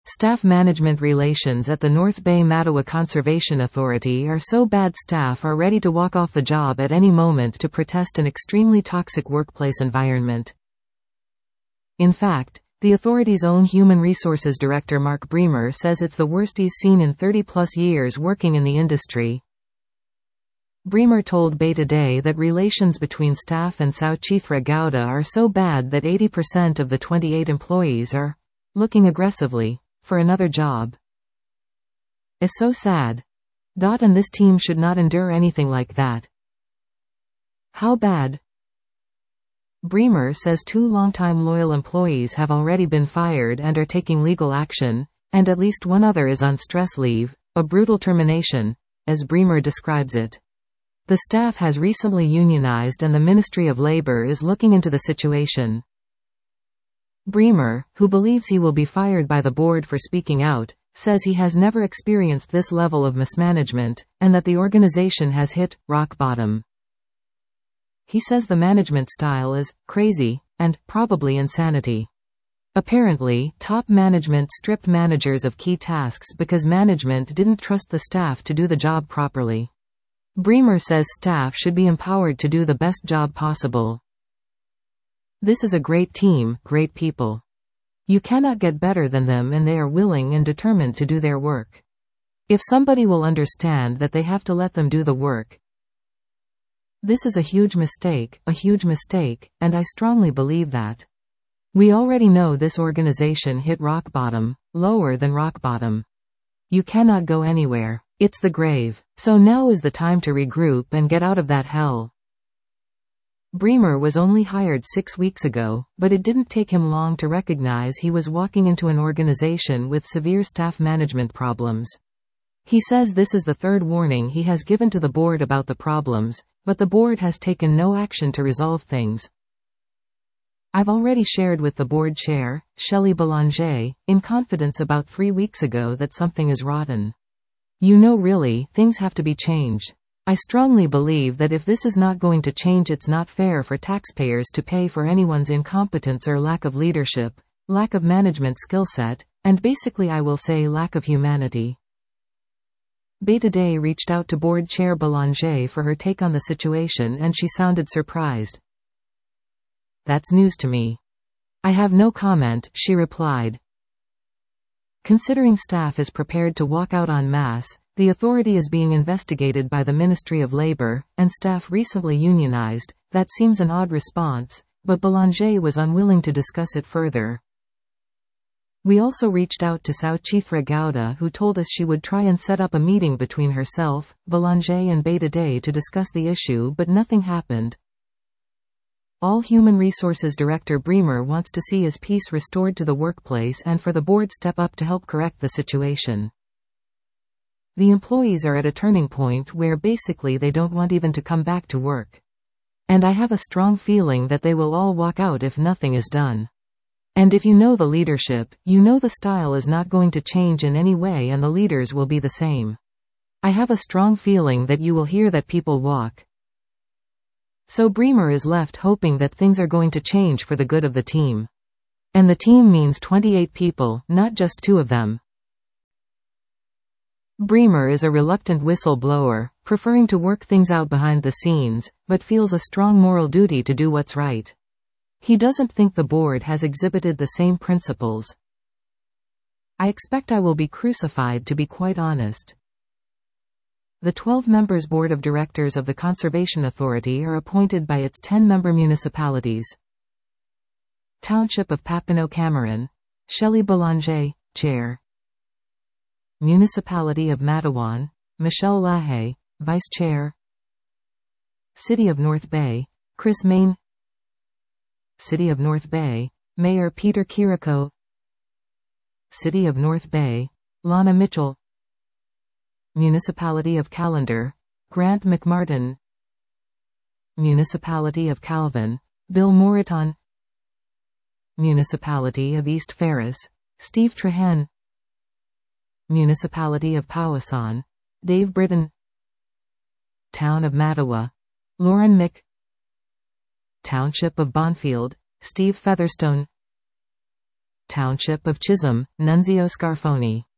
Staff management relations at the North Bay Mattawa Conservation Authority are so bad staff are ready to walk off the job at any moment to protest an extremely toxic workplace environment. In fact, the authority's own Human Resources Director Mark Bremer says it's the worst he's seen in 30-plus years working in the industry. Bremer told Bay Today that relations between staff and Sauchithra Gowda are so bad that 80% of the 28 employees are looking aggressively for another job. It's so sad. And this team should not endure anything like that. How bad? Bremer says 2 longtime loyal employees have already been fired and are taking legal action, and at least one other is on stress leave, a brutal termination, as Bremer describes it. The staff has recently unionized and the Ministry of Labour is looking into the situation. Bremer, who believes he will be fired by the board for speaking out, says he has never experienced this level of mismanagement, and that the organization has hit rock bottom. He says the management style is crazy, and probably insanity. Apparently, top management stripped managers of key tasks because management didn't trust the staff to do the job properly. Bremer says staff should be empowered to do the best job possible. This is a great team, great people. You cannot get better than them, and they are willing and determined to do their work. If somebody will understand that they have to let them do the work. This is a huge mistake, and I strongly believe that. We already know this organization hit rock bottom, lower than rock bottom. You cannot go anywhere. It's the grave. So now is the time to regroup and get out of that hell. Bremer was only hired 6 weeks ago, but it didn't take him long to recognize he was walking into an organization with severe staff management problems. He says this is the 3rd warning he has given to the board about the problems, but the board has taken no action to resolve things. I've already shared with the board chair, Shelley Belanger, in confidence about 3 weeks ago that something is rotten. Really, things have to be changed. I strongly believe that if this is not going to change, it's not fair for taxpayers to pay for anyone's incompetence or lack of leadership, lack of management skill set, and basically I will say lack of humanity. Bay Today reached out to board chair Belanger for her take on the situation, and she sounded surprised. That's news to me. I have no comment, she replied. Considering staff is prepared to walk out en masse, the authority is being investigated by the Ministry of Labour, and staff recently unionized, that seems an odd response, but Belanger was unwilling to discuss it further. We also reached out to Sauchithra Gowda, who told us she would try and set up a meeting between herself, Belanger and Bay Today to discuss the issue, but nothing happened. All Human Resources Director Bremer wants to see is peace restored to the workplace and for the board step up to help correct the situation. The employees are at a turning point where basically they don't want even to come back to work. And I have a strong feeling that they will all walk out if nothing is done. And if you know the leadership, you know the style is not going to change in any way and the leaders will be the same. I have a strong feeling that you will hear that people walk. So Bremer is left hoping that things are going to change for the good of the team. And the team means 28 people, not just 2 of them. Bremer is a reluctant whistleblower, preferring to work things out behind the scenes, but feels a strong moral duty to do what's right. He doesn't think the board has exhibited the same principles. I expect I will be crucified, to be quite honest. The 12 members Board of Directors of the Conservation Authority are appointed by its 10-member municipalities. Township of Papineau Cameron, Shelley Belanger, Chair. Municipality of Matawan, Michelle Lahaye, Vice Chair. City of North Bay, Chris Main. City of North Bay, Mayor Peter Kiriko. City of North Bay, Lana Mitchell. Municipality of Callander, Grant McMartin. Municipality of Calvin, Bill Moreton. Municipality of East Ferris, Steve Trahan. Municipality of Powassan, Dave Britton. Town of Mattawa, Lauren Mick. Township of Bonfield, Steve Featherstone. Township of Chisholm, Nunzio Scarfoni.